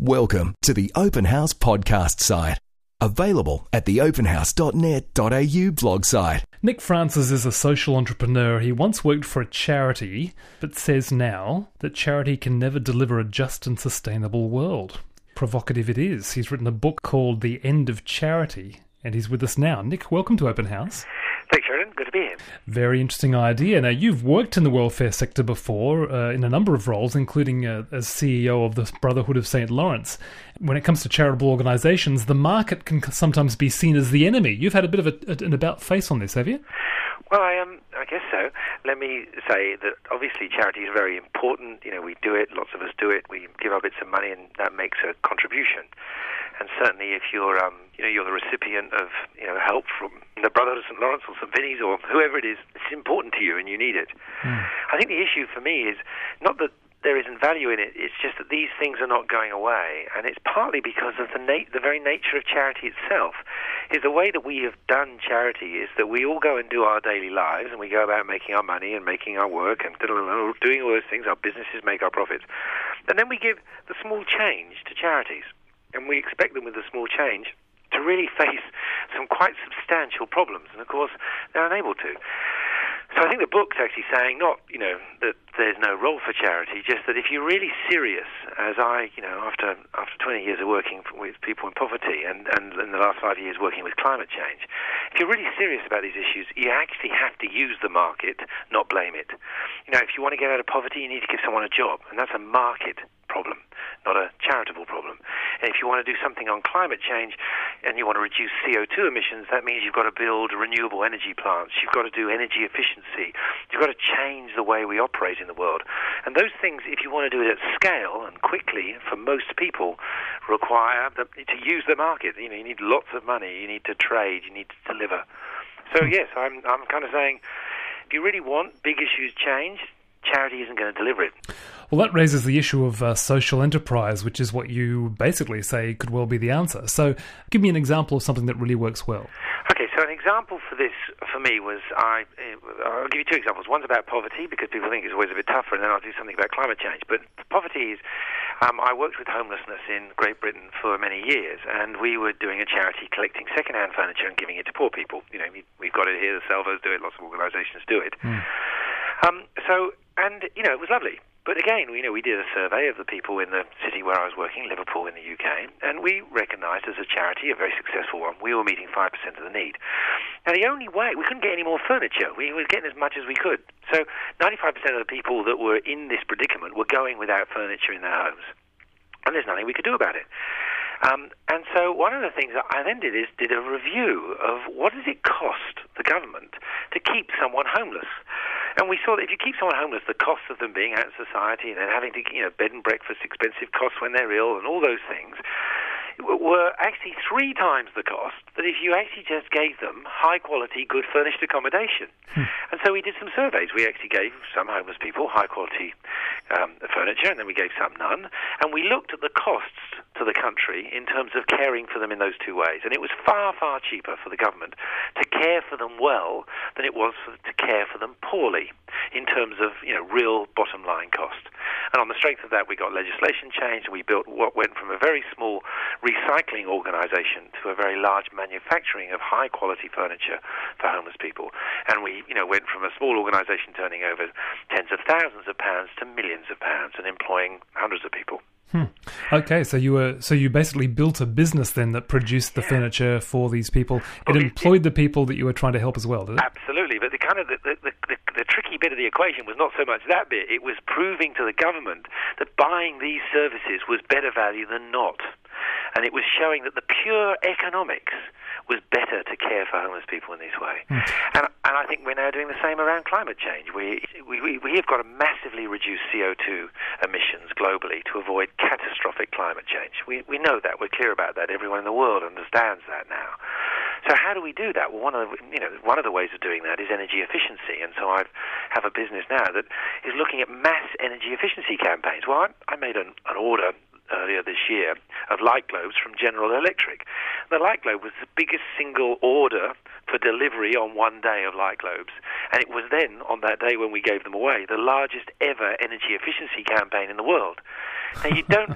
Welcome to the Open House podcast site. Available at theopenhouse.net.au blog site. Nick Francis is a social entrepreneur. He once worked for a charity, but says now that charity can never deliver a just and sustainable world. Provocative it is. He's written a book called The End of Charity, and he's with us now. Nick, welcome to Open House. Thanks, Sheridan. Good to be here. Very interesting idea. Now, you've worked in the welfare sector before in a number of roles, including as CEO of the Brotherhood of St. Lawrence. When it comes to charitable organisations, the market can sometimes be seen as the enemy. You've had a bit of an about-face on this, have you? Well, I guess so. Let me say that obviously charity is very important. You know, we do it, lots of us do it. We give our bits of money and that makes a contribution. And certainly if you're the recipient of, help from the Brotherhood of St. Lawrence or St. Vinny's or whoever it is, it's important to you and you need it. I think the issue for me is not that there isn't value in it, it's just that these things are not going away. And it's partly because of the very nature of charity itself. Is the way that we have done charity is that we all go and do our daily lives and we go about making our money and making our work and doing all those things. Our businesses make our profits. And then we give the small change to charities. And we expect them with the small change to really face some quite substantial problems. And of course, they're unable to. So I think the book's actually saying not, that there's no role for charity, just that if you're really serious, as I, after 20 years of working with people in poverty and in the last 5 years working with climate change, if you're really serious about these issues, you actually have to use the market, not blame it. If you want to get out of poverty, you need to give someone a job, and that's a market problem, not a charitable problem. And if you want to do something on climate change and you want to reduce CO2 emissions, that means you've got to build renewable energy plants. You've got to do energy efficiency. You've got to change the way we operate in the world. And those things, if you want to do it at scale and quickly, for most people, require to use the market. You need lots of money. You need to trade. You need to deliver. So yes, I'm kind of saying, if you really want big issues changed, charity isn't going to deliver it. Well, that raises the issue of social enterprise, which is what you basically say could well be the answer. So give me an example of something that really works well. Okay, so an example for this, for me, was I'll give you two examples. One's about poverty, because people think it's always a bit tougher, and then I'll do something about climate change. But poverty is, I worked with homelessness in Great Britain for many years, and we were doing a charity collecting second-hand furniture and giving it to poor people. We've got it here, the Salvos do it, lots of organisations do it. It was lovely. But again, we did a survey of the people in the city where I was working, Liverpool in the UK, and we recognised as a charity, a very successful one, we were meeting 5% of the need. Now, the only way, we couldn't get any more furniture. We were getting as much as we could. So 95% of the people that were in this predicament were going without furniture in their homes. And there's nothing we could do about it. And so one of the things that I then did is did a review of what does it cost the government to keep someone homeless. And we saw that if you keep someone homeless, the cost of them being out in society and then having to, bed and breakfast, expensive costs when they're ill and all those things, were actually 3 times the cost that if you actually just gave them high-quality, good furnished accommodation. And so we did some surveys. We actually gave some homeless people high-quality furniture, and then we gave some none. And we looked at the costs to the country in terms of caring for them in those 2 ways. And it was far, far cheaper for the government to care for them well than it was to care for them poorly in terms of, real bottom-line cost. And on the strength of that, we got legislation changed, and we built what went from a very small recycling organisation to a very large manufacturing of high-quality furniture for homeless people. And we, went from a small organisation turning over tens of thousands of pounds to millions of pounds and employing hundreds of people. Okay, so you basically built a business then that produced the furniture for these people. It employed the people that you were trying to help as well, did it? Absolutely, but the tricky bit of the equation was not so much that bit. It was proving to the government that buying these services was better value than not. And it was showing that the pure economics was better to care for homeless people in this way. And I think we're now doing the same around climate change. We have got to massively reduce CO2 emissions globally to avoid catastrophic climate change. We know that. We're clear about that. Everyone in the world understands that now. So how do we do that? Well, one of the ways of doing that is energy efficiency. And so I have a business now that is looking at mass energy efficiency campaigns. Well, I made an order earlier this year of light globes from General Electric. The light globe was the biggest single order for delivery on one day of light globes, and it was then, on that day when we gave them away, the largest ever energy efficiency campaign in the world. Now, you don't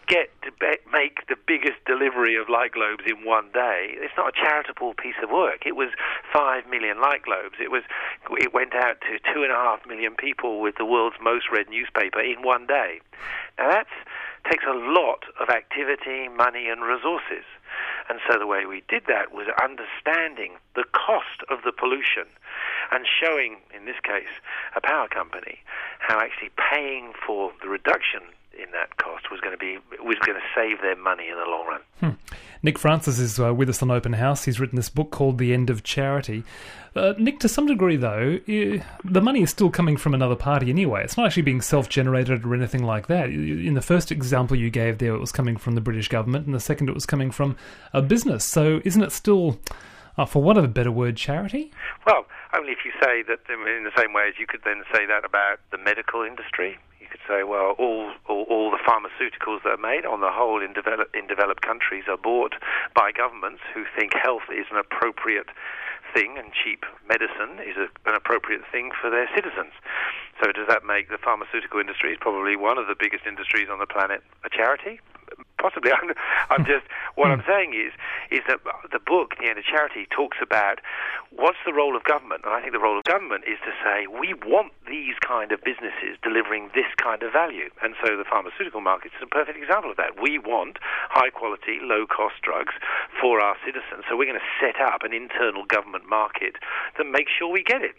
get to make the biggest delivery of light globes in one day, it's not a charitable piece of work. It was 5 million light globes. It went out to 2.5 million people with the world's most read newspaper in one day. Now that takes a lot of activity, money and resources. And so the way we did that was understanding the cost of the pollution and showing, in this case, a power company, how actually paying for the reduction in that cost was going to save them money in the long run. Nick Francis is with us on Open House. He's written this book called The End of Charity. Nick, to some degree, though, the money is still coming from another party anyway. It's not actually being self-generated or anything like that. In the first example you gave there, it was coming from the British government, and the second it was coming from a business. So isn't it still, for want of a better word, charity? Well, only if you say that in the same way as you could then say that about the medical industry. You could say, well, all the pharmaceuticals that are made on the whole in developed countries are bought by governments who think health is an appropriate thing and cheap medicine is an appropriate thing for their citizens. So does that make the pharmaceutical industry, probably one of the biggest industries on the planet, a charity? Possibly. I'm just, what I'm saying is that the book, The End of Charity, talks about what's the role of government. And I think the role of government is to say, we want these kind of businesses delivering this kind of value. And so the pharmaceutical market is a perfect example of that. We want high-quality, low-cost drugs for our citizens. So we're going to set up an internal government market that makes sure we get it.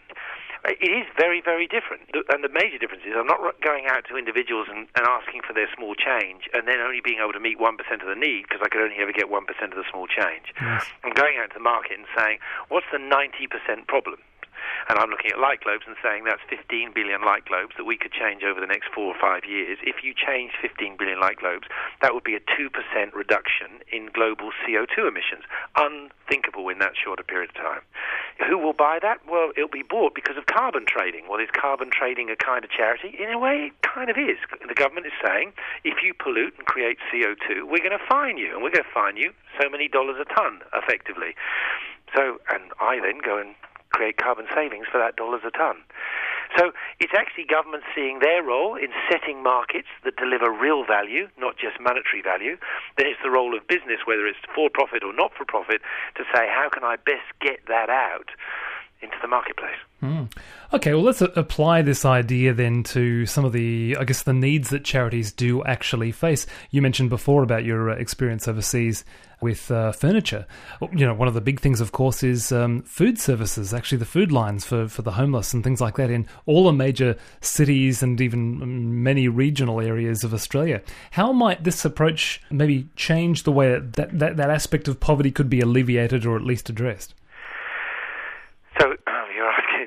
It is very, very different. And the major difference is I'm not going out to individuals and asking for their small change and then only being able to meet 1% of the need because I could only ever get 1% of the small change. Yes. I'm going out to the market and saying, what's the 90% problem? And I'm looking at light globes and saying that's 15 billion light globes that we could change over the next 4 or 5 years. If you change 15 billion light globes, that would be a 2% reduction in global CO2 emissions. Unthinkable in that shorter period of time. Who will buy that? Well, it'll be bought because of carbon trading. Well, is carbon trading a kind of charity? In a way, it kind of is. The government is saying, if you pollute and create CO2, we're going to fine you, and we're going to fine you so many dollars a ton, effectively. So, and I then go and create carbon savings for that dollars a ton. So it's actually government seeing their role in setting markets that deliver real value, not just monetary value. Then it's the role of business, whether it's for-profit or not-for-profit, to say, how can I best get that out into the marketplace? Okay, well, let's apply this idea then to some of the, I guess, the needs that charities do actually face. You mentioned before about your experience overseas with furniture. You know, one of the big things, of course, is food services, actually the food lines for the homeless and things like that in all the major cities and even many regional areas of Australia. How might this approach maybe change the way that aspect of poverty could be alleviated or at least addressed? So you're asking,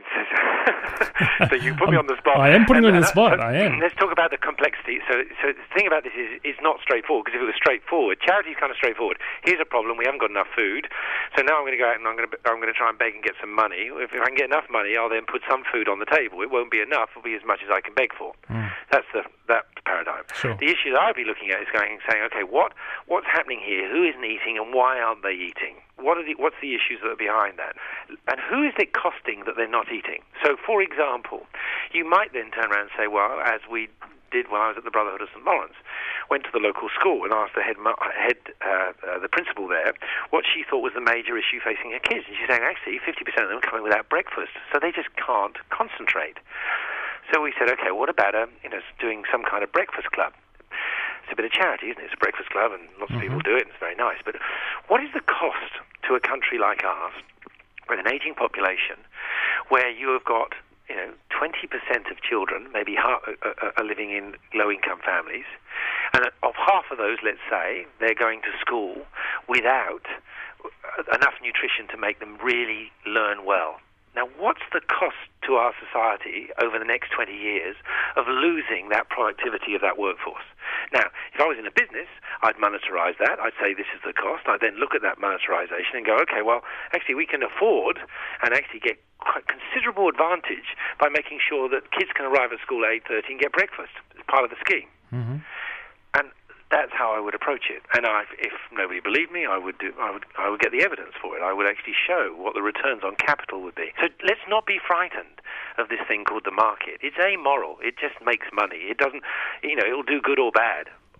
so you put me on the spot. I am putting you on the spot, I am. Let's talk about the complexity. So the thing about this is it's not straightforward, because if it was straightforward, charity is kind of straightforward. Here's a problem, we haven't got enough food, so now I'm going to go out and I'm going to try and beg and get some money. If I can get enough money, I'll then put some food on the table. It won't be enough, it'll be as much as I can beg for. That's that paradigm. Sure. The issue that I'd be looking at is saying, okay, what's happening here? Who isn't eating and why aren't they eating? What's the issues that are behind that? And who is it costing that they're not eating? So, for example, you might then turn around and say, well, as we did when I was at the Brotherhood of St. Lawrence, went to the local school and asked the the principal there what she thought was the major issue facing her kids. And she's saying, actually, 50% of them are coming without breakfast, so they just can't concentrate. So we said, okay, what about doing some kind of breakfast club? It's a bit of charity, isn't it? It's a breakfast club, and lots of people do it, and it's very nice. But what is the cost to a country like ours, with an aging population, where you have got 20% of children maybe are living in low-income families, and of half of those, let's say, they're going to school without enough nutrition to make them really learn well. Now, what's the cost to our society over the next 20 years of losing that productivity of that workforce? Now, if I was in a business, I'd monetize that. I'd say this is the cost. I'd then look at that monetization and go, okay, well, actually we can afford and actually get quite considerable advantage by making sure that kids can arrive at school at 8:30 and get breakfast. It's part of the scheme. And that's how I would approach it. And if nobody believed me, I would get the evidence for it. I would actually show what the returns on capital would be. So let's not be frightened of this thing called the market. It's amoral. It just makes money. It doesn't, it'll do good or bad.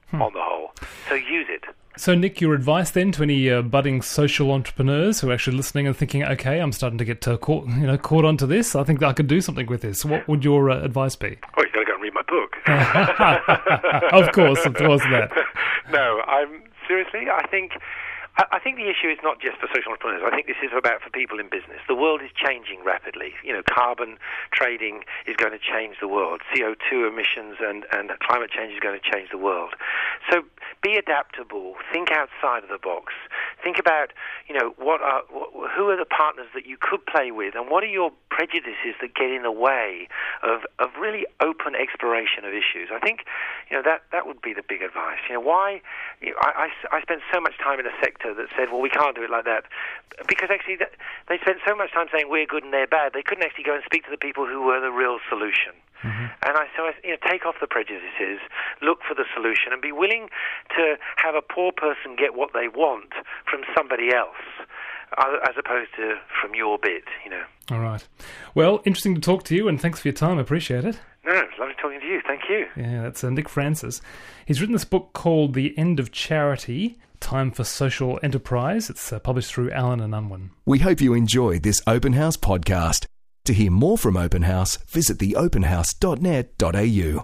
on the whole. So use it. So, Nick, your advice then to any budding social entrepreneurs who are actually listening and thinking, okay, I'm starting to get caught onto this. I think I could do something with this. What would your advice be? Oh, you've got to go and read my book. Of course that. No, seriously, I think the issue is not just for social entrepreneurs. I think this is about for people in business. The world is changing rapidly. Carbon trading is going to change the world. CO2 emissions and climate change is going to change the world. So be adaptable. Think outside of the box. Think about, who are the partners that you could play with, and what are your prejudices that get in the way of really open exploration of issues. I think, that would be the big advice. Why? I spent so much time in a sector that said, well, we can't do it like that, because actually they spent so much time saying we're good and they're bad, they couldn't actually go and speak to the people who were the real solution. Mm-hmm. And I take off the prejudices, look for the solution, and be willing to have a poor person get what they want from somebody else, as opposed to from your bit, All right. Well, interesting to talk to you, and thanks for your time. I appreciate it. No, it's lovely talking to you. Thank you. Yeah, that's Nick Francis. He's written this book called The End of Charity, Time for Social Enterprise. It's published through Allen & Unwin. We hope you enjoyed this Open House podcast. To hear more from Open House, visit theopenhouse.net.au.